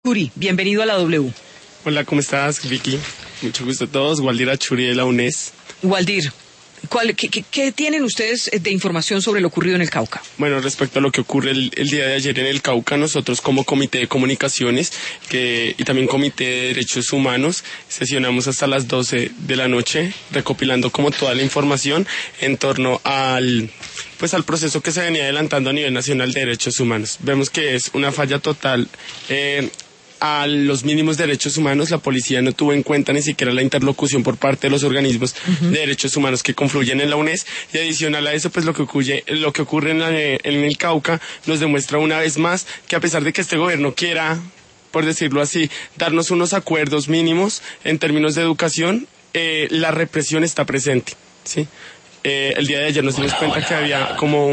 Churi, bienvenido a la W. Hola, ¿cómo estás, Vicky? Mucho gusto a todos. Waldir Achuri de la UNES. Waldir, ¿qué tienen ustedes de información sobre lo ocurrido en el Cauca? Bueno, respecto a lo que ocurre el día de ayer en el Cauca, nosotros como Comité de Comunicaciones y también Comité de Derechos Humanos sesionamos hasta las 12 de la noche recopilando como toda la información en torno al proceso que se venía adelantando a nivel nacional de derechos humanos. Vemos que es una falla total a los mínimos derechos humanos. La policía no tuvo en cuenta ni siquiera la interlocución por parte de los organismos de derechos humanos que confluyen en la UNES, y adicional a eso, pues lo que ocurre en el Cauca nos demuestra una vez más que a pesar de que este gobierno quiera, por decirlo así, darnos unos acuerdos mínimos en términos de educación, la represión está presente, ¿sí? El día de ayer nos dimos cuenta que había como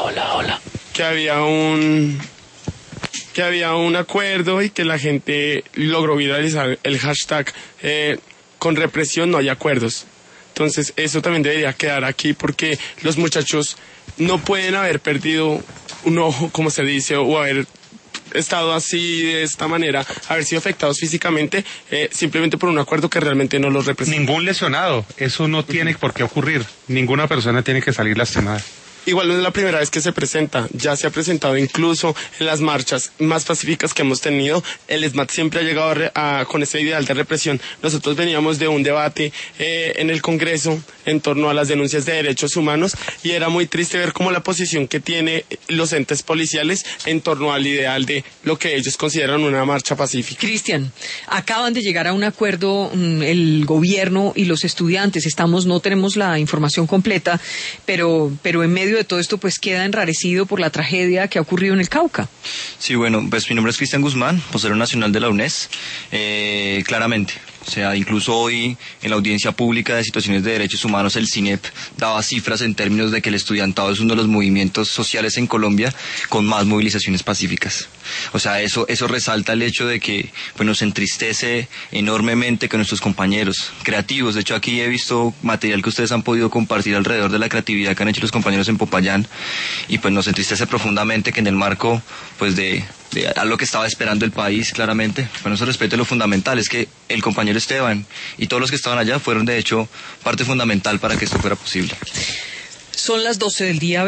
que había un acuerdo y que la gente logró viralizar el hashtag con represión no hay acuerdos. Entonces eso también debería quedar aquí, porque los muchachos no pueden haber perdido un ojo, como se dice, o haber estado así de esta manera, haber sido afectados físicamente simplemente por un acuerdo que realmente no los representa. Ningún lesionado, eso no tiene por qué ocurrir, ninguna persona tiene que salir lastimada. Igual no es la primera vez que se presenta, ya se ha presentado incluso en las marchas más pacíficas que hemos tenido. El ESMAD siempre ha llegado con ese ideal de represión. Nosotros veníamos de un debate en el Congreso en torno a las denuncias de derechos humanos, y era muy triste ver cómo la posición que tiene los entes policiales en torno al ideal de lo que ellos consideran una marcha pacífica. Cristian, acaban de llegar a un acuerdo el gobierno y los estudiantes. No tenemos la información completa, pero en medio de todo esto pues queda enrarecido por la tragedia que ha ocurrido en el Cauca. Sí, bueno, pues mi nombre es Cristian Guzmán, vocero nacional de la UNES. Claramente, o sea, incluso hoy en la audiencia pública de situaciones de derechos humanos, el CINEP daba cifras en términos de que el estudiantado es uno de los movimientos sociales en Colombia con más movilizaciones pacíficas. O sea, eso resalta el hecho de que pues nos entristece enormemente que nuestros compañeros creativos, de hecho aquí he visto material que ustedes han podido compartir alrededor de la creatividad que han hecho los compañeros en Popayán, y pues nos entristece profundamente que en el marco pues de algo que estaba esperando el país, claramente, bueno, eso respete lo fundamental, es que el compañero Esteban y todos los que estaban allá fueron de hecho parte fundamental para que esto fuera posible. Son las 12 del día.